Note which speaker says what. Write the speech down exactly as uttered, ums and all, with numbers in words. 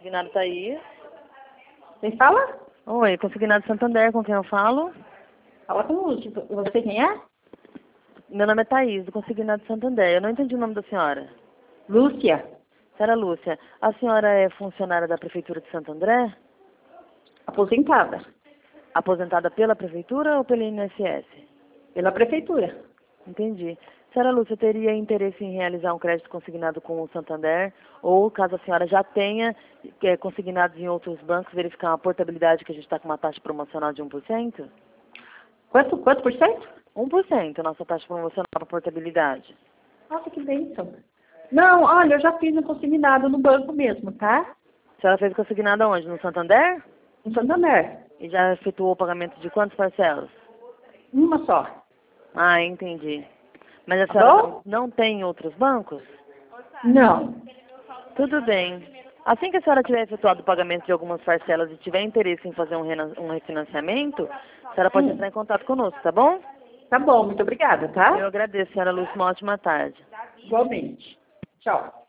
Speaker 1: Consignado Thaís.
Speaker 2: Quem fala?
Speaker 1: Oi, Consignado Santander, com quem eu falo?
Speaker 2: Fala com o Lúcio. Você quem é?
Speaker 1: Meu nome é Thaís, do Consignado Santander. Eu não entendi o nome da senhora.
Speaker 2: Lúcia.
Speaker 1: Senhora Lúcia, a senhora é funcionária da Prefeitura de Santo André?
Speaker 2: Aposentada.
Speaker 1: Aposentada pela Prefeitura ou pelo I N S S?
Speaker 2: Pela prefeitura.
Speaker 1: Entendi. Senhora Lúcia, teria interesse em realizar um crédito consignado com o Santander? Ou, caso a senhora já tenha é, consignados em outros bancos, verificar uma portabilidade que a gente está com uma taxa promocional de um por cento?
Speaker 2: Quanto, quanto por cento?
Speaker 1: um por cento, a nossa taxa promocional para portabilidade.
Speaker 2: Nossa, que bênção. Não, olha, eu já fiz um consignado no banco mesmo, tá?
Speaker 1: A senhora fez consignado aonde? No Santander?
Speaker 2: No Santander.
Speaker 1: E já efetuou o pagamento de quantas parcelas?
Speaker 2: Uma só.
Speaker 1: Ah, entendi. Mas a
Speaker 2: Tá
Speaker 1: senhora
Speaker 2: bom?
Speaker 1: não, não tem outros bancos?
Speaker 2: Não.
Speaker 1: Tudo bem. Assim que a senhora tiver efetuado o pagamento de algumas parcelas e tiver interesse em fazer um, rena- um refinanciamento, a senhora pode
Speaker 2: Hum.
Speaker 1: entrar em contato conosco, tá bom?
Speaker 2: Tá bom, muito obrigada, tá?
Speaker 1: Eu agradeço, senhora Lúcia. Uma ótima tarde.
Speaker 2: Igualmente. Tchau.